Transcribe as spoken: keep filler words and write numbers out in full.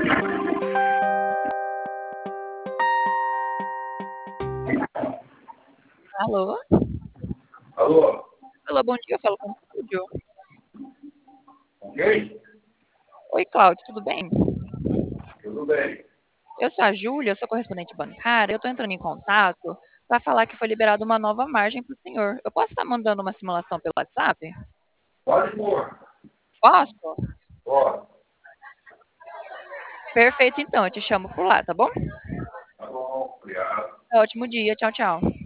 Alô? Alô? Alô, bom dia, eu falo com o Cláudio. Ok? Oi, Cláudio, tudo bem? Tudo bem. Eu sou a Júlia, eu sou correspondente bancária, eu estou entrando em contato para falar que foi liberada uma nova margem para o senhor. Eu posso estar mandando uma simulação pelo WhatsApp? Pode pôr. Posso? Pode. Perfeito, então, eu te chamo por lá, tá bom? Tá bom, obrigado. Ótimo dia, tchau, tchau.